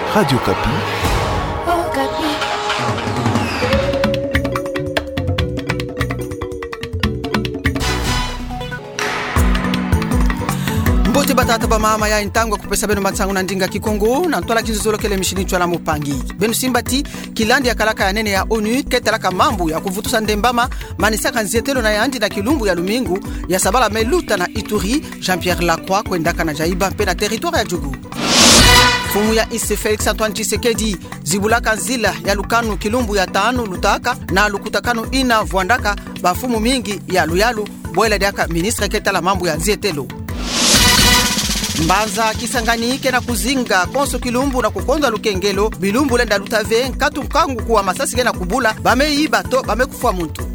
Radio Kapi. Kapi. Mbote batata ba mama ya intangwa kupesa beno matsangu na ndinga kikongo na ntola kinzolo kele mishinichwa na mupangi beno simbati kilandi ya kalaka ya nene ya ONU ketalaka mambu ya kuvutusa ndembama manisaka nzetelo na yandi na kilumbu ya lumingu ya sabala meluta na Ituri Jean-Pierre Lacroix kwendaka na jaiba pe na territoire ya Jugu. Fumu ya ise Felix Antoine Tshisekedi zibulaka nzila ya lukanu kilumbu ya tanu lutaka na lukutakanu ina vuandaka bafumu mingi ya luyalu bwela diaka ministre ketala mambu ya nzetelo. Mbanza Kisangani kena kuzinga konso kilumbu na kukonda lukengelo bilumbu lenda lutave nkatu mkangu kuwa masasi kena kubula bameiba to bamekufua muntu.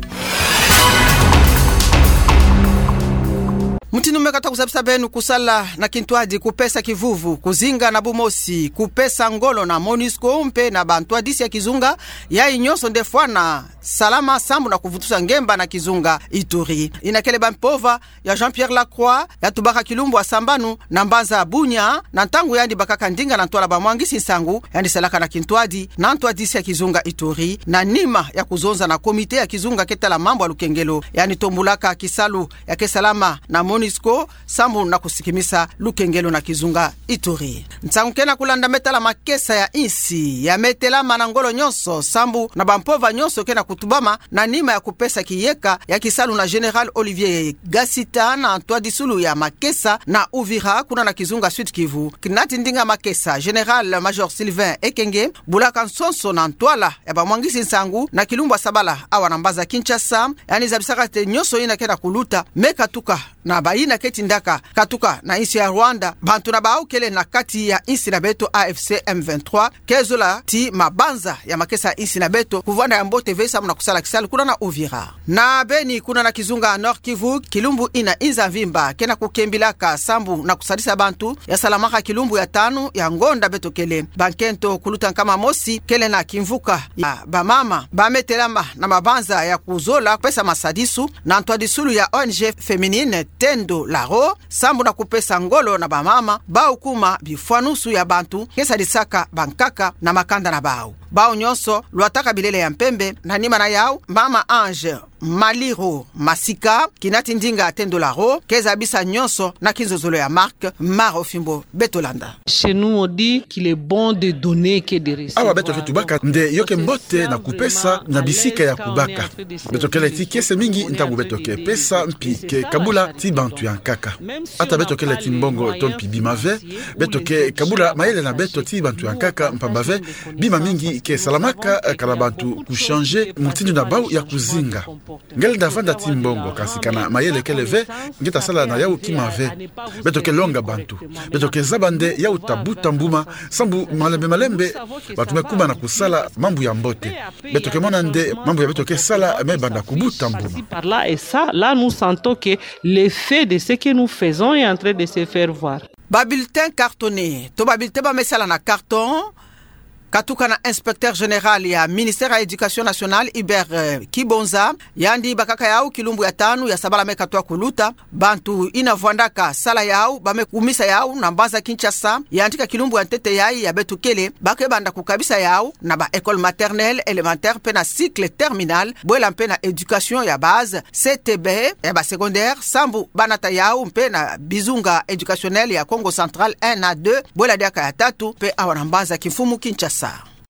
Mutinu mekata kusabisa benu kusala na Kintwadi kupesa kivuvu kuzinga na Bumosi kupesa ngolo na Monisco mpe na bantwa disi ya Kizunga ya inyoso ndefwana salama sambu na kuvutusa ngemba na Kizunga Ituri inakele bampova ya Jean-Pierre Lacroix ya tubaka kilumbu wa Sambanu na Mbanza Bunya na ntangu yandi bakaka ndinga na ntwala bamwangisi nsangu yandi salaka na Kintwadi na ntwa disi ya Kizunga Ituri na nima ya kuzonza na komite ya Kizunga ketala mambo ya lukengelo yani tombulaka kisalu ya kesalama na Monisco sambu na kusikimisa lukengelo na Kizunga Ituri ntangu kena kulanda metala makesa ya insi ya metela manangolo nyonso sambu na bampova nyonso kena kutubama na nima ya kupesa kiyeka ya kisalu na General Olivier Gasita na Antoine Disulu ya makesa na Uvira kuna na Kizunga Sud Kivu kinati ndinga makesa General Major Sylvain Ekenge bulaka nsonso na ntwala ya bamwangisi nsangu na kilumbu sabala awa nambaza Kinshasa yani zabisaka te nyonso ina kena kuluta mekatuka na baina keti ndaka katuka na insi ya Rwanda bantu na baukele na kati ya insi na beto AFC M23 kezola ti mabanza ya makesa insi na beto kuvanda ya mbote vesa muna kusala kisalu kuna na Uvira na Beni kuna na Kizunga Nord Kivu kilumbu ina inza vimba kena kukembilaka sambu na kusadisa bantu ya salamaka kilumbu ya tanu ya ngonda beto kele bankento kuluta kama mosi kele na kimvuka ya bamama bametelama na mabanza ya kuzola pesa masadisu na Antoine Disulu ya ONG Feminine Tendo Laro sambu na kupesa ngolo na bamama baukuma bifwanusu ya bantu kesa disaka bankaka na makanda na bao nyonso luataka bilele ya mpembe na nima na yao mama Ange Maliro Masika kinati ndinga Tendo Laro keza bisa nyonso na kinzozolo ya Marc Maro Fimbo Betolanda. Chez nous on dit qu'il est bon de donner que de recevoir. Awa beto ketubaka nde yoke mbote na kupesa na bisika ya kubaka. Beto kele ti kese mingi ntabu beto ke pesa mpi ke kabula ti bantu ya nkaka. Ata beto kele ti mbongo tompi bimave beto ke kabula maele na beto ti bantu ya nkaka mpambave bima mingi ke salamaka kala bantu kushanje mutindu na bau ya kuzinga. Ngel davanda ti mbongo kasikana mayele keleve ngeta sala na yau kimave beto ke longa bantu beto ke zabande yau tabuta mbuma sambu malembe batu mekuba na kusala mambu ya mbote beto ke monande mambu ya beto ke sala me banda kubuta mbuma par là et ça là nous sentons que l'effet de ce que nous faisons est en train de se faire voir. Bulletin cartonné to bulletin ba mesala na carton katuka na inspecteur général ya ministère ya éducation nationale Hubert Kibonza yandi bakaka yao kilumbu ya tanu ya sabala mekatwa kuluta bantu inavwandaka sala yao bamekumisa yao na Mbanza Kinshasa yandika kilumbu ya ntete yai ya betukele bakebanda kukabisa yao na ba école maternelle élémentaire pe na cycle terminal bwela mpe na éducation ya base CTB ya ba secondaire sambu banata yao mpe na bizunga éducationnelle ya Congo Central 1 na 2 bwela diaka ya tatu pe awa na Mbanza Kifumu Kinshasa.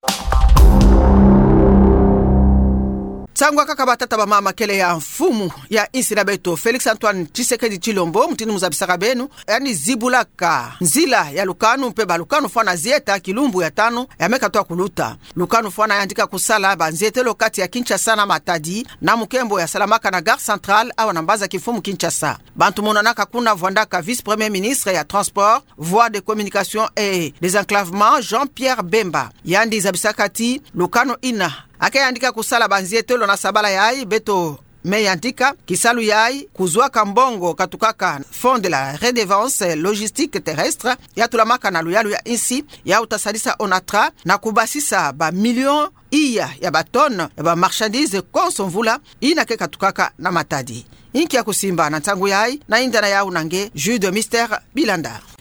Tsangwa kaka batata ba mama kele ya mfumu ya insi na beto Felix Antoine Tshisekedi Tshilombo mutini muzabisaka benu yani zibulaka nzila ya lukanu mpe balukanu fana zieta kilumbu ya tanu ya mekatwa kuluta lukanu fana yandika kusala banziete lokati ya Kinshasa na Matadi na mukembo ya salamaka na Gare Centrale awa na Mbanza Kifumu Kinshasa bantu monanaka kuna vwandaka vice-premier ministre ya transport voie de communication et désenclavement Jean-Pierre Bemba yandi zabisaka ti lukanu ina akayandika kusala banzietelo na sabala yai beto meyandika kisalu yai kuzwaka mbongo katukaka fond de la redevance logistique terrestre ya tulamaka na luyalu ya insi ya utasadisa onatra na kubasisa ba million iya ya batonne ya ba marchandise konsomvula inake katukaka na Matadi inki ya kusimba na ntangu yai na indana yau nange jus de mystère Bilanda.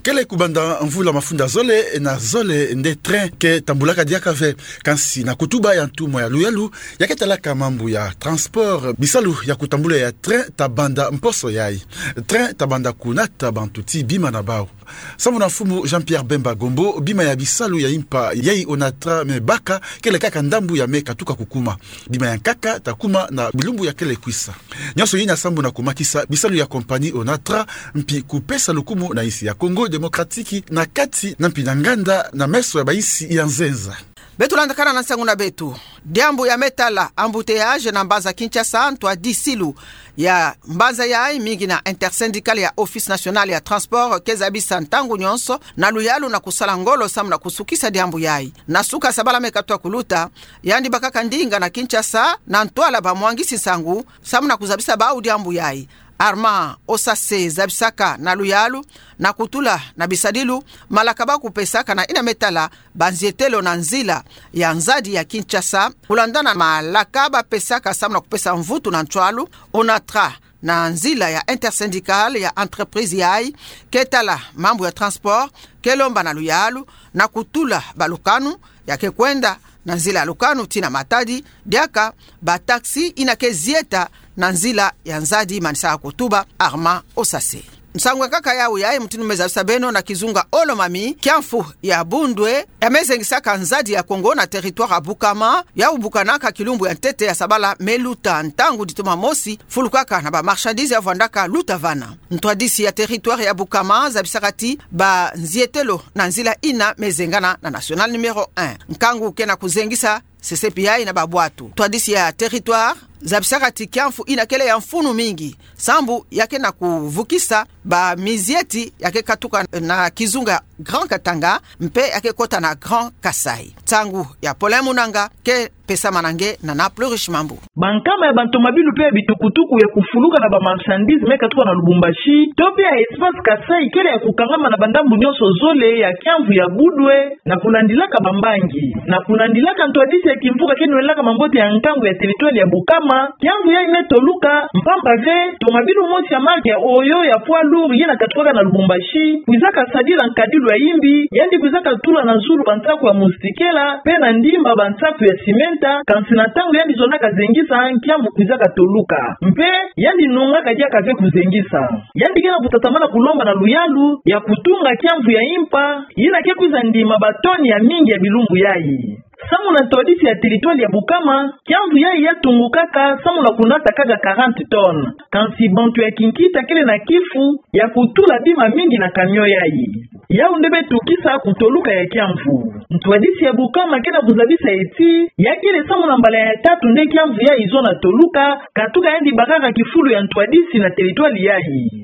kele kubanda mvula mafunda zole na zole nde train ke tambulaka diaka ve kansi na kutuba ya ntumo ya luyalu yake talaka mambu ya transport bisalu ya kutambula ya train tabanda mposo yai train tabanda kunata bantuti bima na bao samu na fumu Jean-Pierre Bemba Gombo bima ya bisalu ya impa yai onatra me baka kele kaka ndambu ya meka tuka kukuma bima ya kaka takuma na bilumbu ya kele kwisa nyoso yina sambu na kumakisa bisalu ya kompani onatra mpi kupesa lukumu na isi ya Kongo Demokratiki na kati na mpinanganda na meso ya baisi ya nzenza. Betu landakana na nsangu na betu. Diambu ya metala ambuteyage na mbaza Kinshasa antwa disilu ya mbaza ya mingi na intersyndical ya Office National ya Transport kezabisa ntangu nyonso na luyalu na kusala ngolo samu na kusukisa diambu yai. Na suka sabala mekatwa kuluta yandi bakaka ndinga na Kinshasa na ntwala ba mwangisi sangu samu na kuzabisa bau diambu yai. Arma osase zabisaka na luyalu na kutula na bisadilu malakaba kupesaka na ina metala banzietelo na nzila ya nzadi ya Kinshasa kulandana malakaba pesaka samna kupesa mvutu na ntwalu onatra na nzila ya intersyndical ya entreprise yai ketala mambo ya transport kelomba na luyalu na kutula balukanu yake kwenda na nzila ya lukanu tina matadi diaka ba taxi inakezieta na nzila ya nzadi manisa kutuba Arma osase. Msangwe kaka yao yae mtinu meza beno na kizunga olo mami kiamfu ya bundwe ya mezengisaka nzadi ya Kongo na territoire ya Bukama ya ubukanaka kilumbu ya ntete ya sabala meluta ntangu dituma mosi fulukaka na ba marchandise ya vandaka lutavana. Ntwadisi ya territoire ya Bukama zabisakati ba nzietelo na nzila ina mezengana na national numero 1. Nkangu kena kuzengisa CCPI na babwatu. Twadisi ya territoire zabisakati kiamfu inakele ya mfunu mingi sambu yake na kuvukisa ba mizieti yake katuka na kizunga Grand Katanga mpe yake kota na Grand Kasai tangu ya Pole Munanga ke pesa manange na Naplurish Mambu bankama ya bantomabilu pe bitukutuku ya kufuluka na ba marchandise meka tuka na Lubumbashi topi ya espace Kasai kele ya kukangama na bandambu nyonso zole ya kiamvu ya Budwe na kulandilaka Bambangi na kulandilaka ntwadisi ya kimpuka kenwelaka mambote ya nkangu ya territoire ya Bukama kiamvu ya imetoluka mpamba ve tomabilu mosi ya marke ya oyo ya poids lourd yena katuka na Lubumbashi kuizaka sadila nkadilu ya imbi yandi kuizaka tula na zulu bantaku ya mustikela pe na ndimba bantaku ya simenta kansina tangu yandi zonaka zengisa kiamvu kuizaka toluka mpe yandi nunga kadia kafe kuzengisa yandi kena kutatamana kulomba na luyalu ya kutunga kiamvu ya impa yena ke kuiza ndima batoni ya mingi ya bilumbu yai samu na todisi ya territoire ya Bukama kiamvu yai ya tungukaka samu na kunata kaga 40 ton kansi bantu ya kinkita kele na kifu ya kutula bima mingi na kamyo yai yau ndebe tukisa kutoluka ya kiamvu ntwadisi ya Bukama kena kuzabisa eti ya kile samu na mbala ya tatu nde kiamvu yai zona toluka katuka yandi bakaka kifulu ya ntwadisi na territoire yai.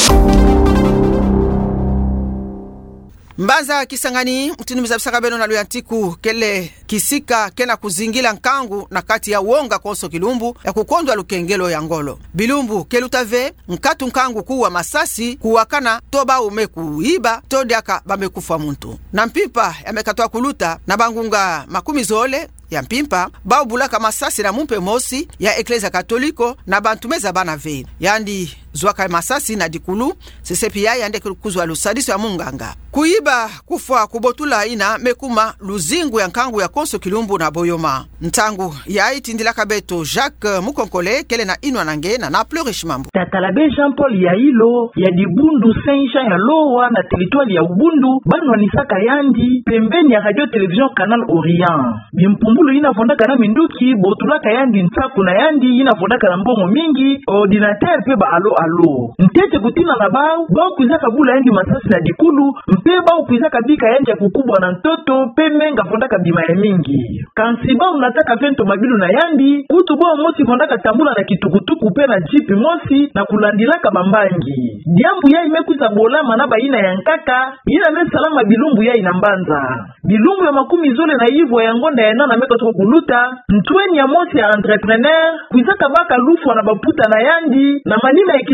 Mbaza Kisangani mtini mzabisaka beno na luyantiku kele kisika kena kuzingila nkangu na kati ya uonga konso kilumbu ya kukondwa lukengelo ya ngolo bilumbu kelutave nkatu nkangu kuwa masasi kuwakana toba umekuiba todiaka bamekufa muntu na mpipa ya mekatwa kuluta na bangunga makumi zole ya mpimpa bao bulaka masasi na mumpe mosi ya Eklezia Katoliko na bantumeza bana ve yandi zwaka masasi na dikulu CCPI yande kuzwa lusadisi ya munganga kuiba kufa kubotula ina mekuma luzingu ya nkangu ya konso kilumbu na boyoma ntangu ya itindila kabeto Jacques Mukonkole kele na inwa nange na Naplurish Mambu Tatalabe Jean-Paul ya ilo ya dibundu Saint-Jean ya lowa na territoire ya Ubundu banwa nisaka yandi pembeni ya radio television Canal Orient bimpumulu ina fondaka na minduki botulaka yandi ntaku na yandi ina fondaka na mbongo mingi ordinateur pe ba alo ntete kutina na bao kuizaka bula yandi masasi na dikulu mpe bao kuizaka bika yandi ya kukubwa na ntoto pe menga fondaka bima ya mingi kansi bao nataka vento mabilu na yandi kutu bao mosi fondaka tambula na kitukutuku pe na jipi mosi na kulandilaka Bambangi diambu ya imekuza bolama na baina ya nkaka ina mesalama bilumbu ya inambanza bilumbu ya makumi zole na hivyo ya ngonda ya nana meka tuko kuluta ntweni ya mosi ya entrepreneur kuizaka baka lufu na baputa na yandi na manima ya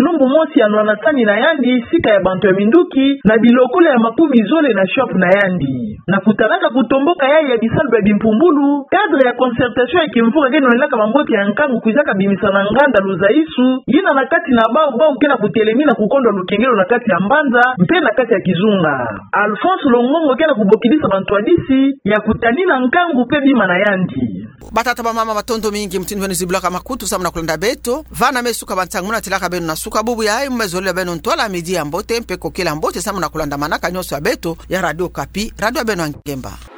kilombo mosi ya Nwanatani na Yandi sika ya bantu ya Minduki na bilokole ya makumi zole na shop na Yandi na kutanaka kutomboka ya bisalba ya Bimpumbulu cadre ya concertation ya kimvuka geno nilaka mambote ya nkangu kuzaka bimisana nganda luzaisu yina na kati na bao kena kutelemi na kukondo lukengelo na kati ya Mbanza mpe na kati ya Kizunga. Alphonse Longongo kena kubokilisa bantu adisi ya kutanina nkangu pe bima na Yandi batata ba mama matondo mingi mtini wenu zibulaka makutu samuna kulanda beto vana mesuka bantanguna tilaka benu na suka bubu ya mmezole benu ntola midi ya mbote mpe kokela mbote samuna kulanda manaka nyoso ya beto ya Radio Kapi Radio benu Ngemba.